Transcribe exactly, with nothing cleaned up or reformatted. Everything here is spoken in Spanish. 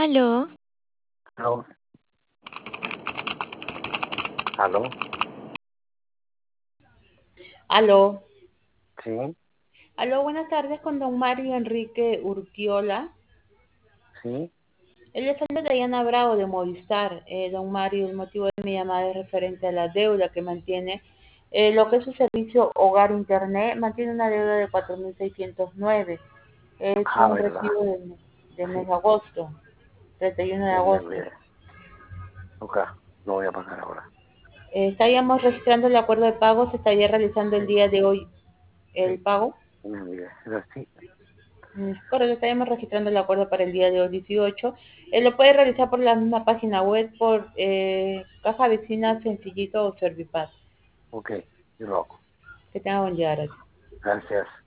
Aló, ¿Aló? ¿Aló? aló, Sí, aló, buenas tardes con don Mario Enrique Urquiola. sí. Él es el de Diana Bravo de Movistar. Eh, don Mario, el motivo de mi llamada es referente a la deuda que mantiene. Eh, lo que es su servicio Hogar Internet mantiene una deuda de cuatro mil seiscientos nueve. Es Ah, un verdad. recibo del, del Sí, mes de agosto, treinta y uno de ya me agosto. olvidé. Ok, no voy a pagar ahora. Eh, estaríamos registrando el acuerdo de pago, se estaría realizando el Sí, día de hoy el sí, pago. ya me olvidé. Era sí. Mm, Correcto, estaremos registrando el acuerdo para el día de hoy dieciocho. Eh, lo puede realizar por la misma página web, por eh, Caja Vecina, Sencillito o Servipaz. Ok, yo lo hago. Que tenga buen día, gracias. Gracias.